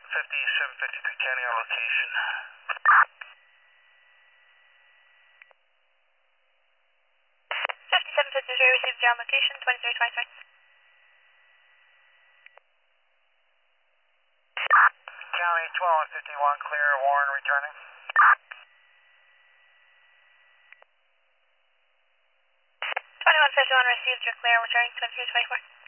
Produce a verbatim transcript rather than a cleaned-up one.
fifty-seven fifty-three County on location. fifty-seven fifty-three received your location, twenty-three twenty-three. County twelve fifty-one, clear, Warren returning. twenty-one fifty-one received your clear, returning twenty-three twenty-four.